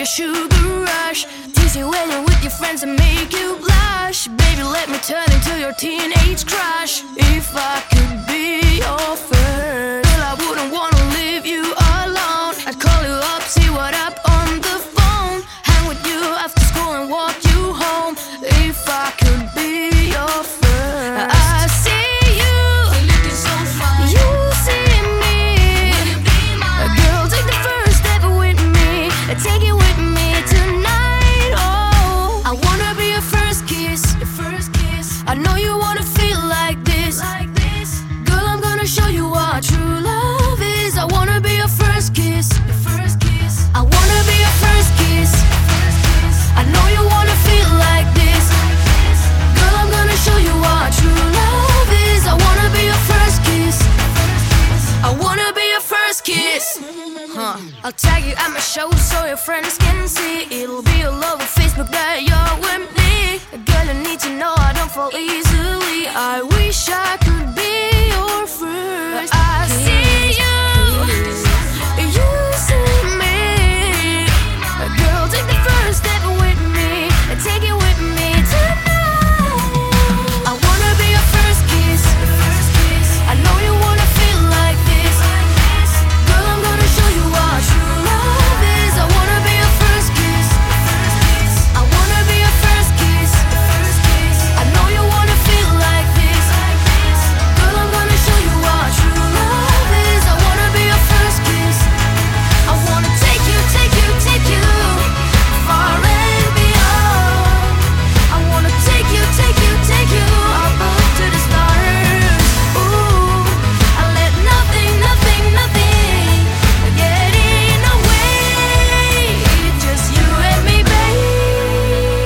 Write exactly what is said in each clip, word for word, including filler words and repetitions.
sugar rush. Tease you when you're with your friends and make you blush. Baby, let me turn into your teenage crush. If I could be your first girl, I wouldn't wanna leave you alone. I'd call you up, see what up on the phone. Hang with you after school and walk you home. If I could be your first, I see you, looking so fine. You see me, will you be mine? Girl, take the first step with me, take it with me tonight. Oh, I wanna be your first kiss, your first kiss. I know you wanna feel like this, like this. Girl, I'm gonna show you what true love is. I wanna be your first kiss, your first kiss. I wanna be your first kiss, first kiss. I know you wanna feel like this. Girl, I'm gonna show you what true love is. I wanna be your first kiss, I wanna be your first kiss. Huh. I'll tag you at my show so your friends can see. It'll be all over Facebook that you're with me. Girl, you need to know I don't fall easily. I wish I could be your first. I see you, you see me. Girl, take the first step with me, take it with me tonight. I wanna be your first kiss, I know you wanna feel like this. Girl, I'm gonna show you what true love is. I wanna be your first kiss, I wanna be your first kiss. I know you wanna feel like this. Girl, I'm gonna show you what true love is. I wanna be your first kiss. I wanna take you, take you, take you far and beyond. I wanna take you, take you, take you above to the stars. Ooh, I let nothing, nothing, nothing get in the way. Just you and me, babe.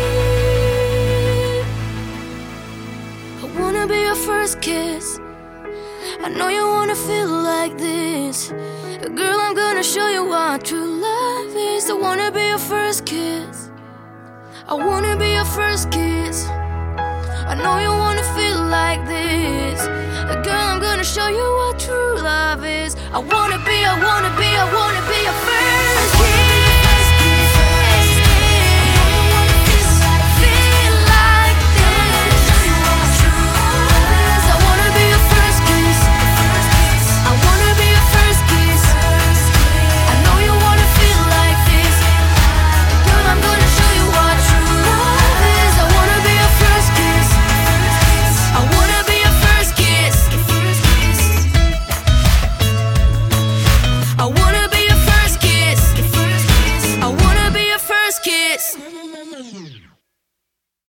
I wanna be your first kiss. I know you wanna feel like this. Girl, I'm gonna show you what true love is. I wanna be your first kiss, I wanna be your first kiss. I know you wanna feel like this. Girl, I'm gonna show you what true love is. I wanna be, I wanna be, I wanna be your first kiss.